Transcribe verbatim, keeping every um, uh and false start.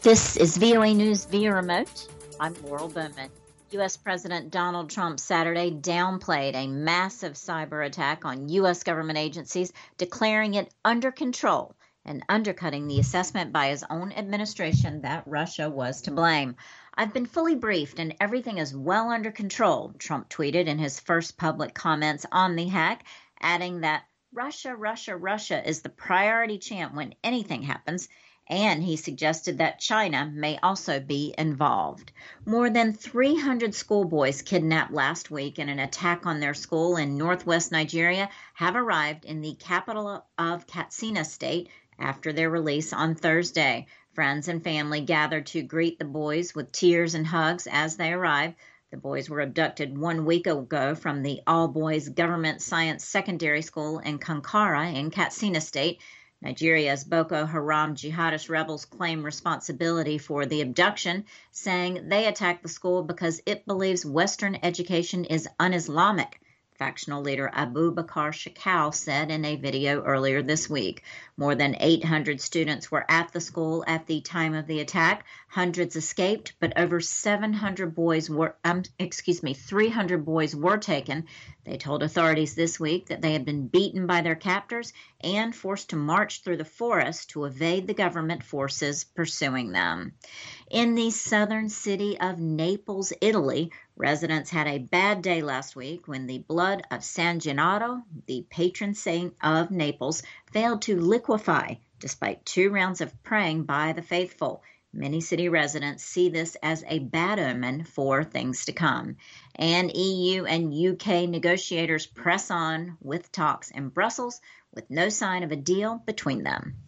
This is V O A News via remote. I'm Laurel Bowman. U S. President Donald Trump Saturday downplayed a massive cyber attack on U S government agencies, declaring it under control and undercutting the assessment by his own administration that Russia was to blame. I've been fully briefed and everything is well under control, Trump tweeted in his first public comments on the hack, adding that Russia, Russia, Russia is the priority chant when anything happens. And he suggested that China may also be involved. More than three hundred schoolboys kidnapped last week in an attack on their school in northwest Nigeria have arrived in the capital of Katsina State after their release on Thursday. Friends and family gathered to greet the boys with tears and hugs as they arrived. The boys were abducted one week ago from the all-boys government science secondary school in Kankara in Katsina State. Nigeria's Boko Haram jihadist rebels claim responsibility for the abduction, saying they attacked the school because it believes Western education is un-Islamic. Factional leader Abu Bakr Shekau said in a video earlier this week. More than eight hundred students were at the school at the time of the attack. Hundreds escaped, but over seven hundred boys were, um, excuse me, three hundred boys were taken. They told authorities this week that they had been beaten by their captors and forced to march through the forest to evade the government forces pursuing them. In the southern city of Naples, Italy, residents had a bad day last week when the blood of San Gennaro, the patron saint of Naples, failed to liquefy despite two rounds of praying by the faithful. Many city residents see this as a bad omen for things to come. And E U and U K negotiators press on with talks in Brussels with no sign of a deal between them.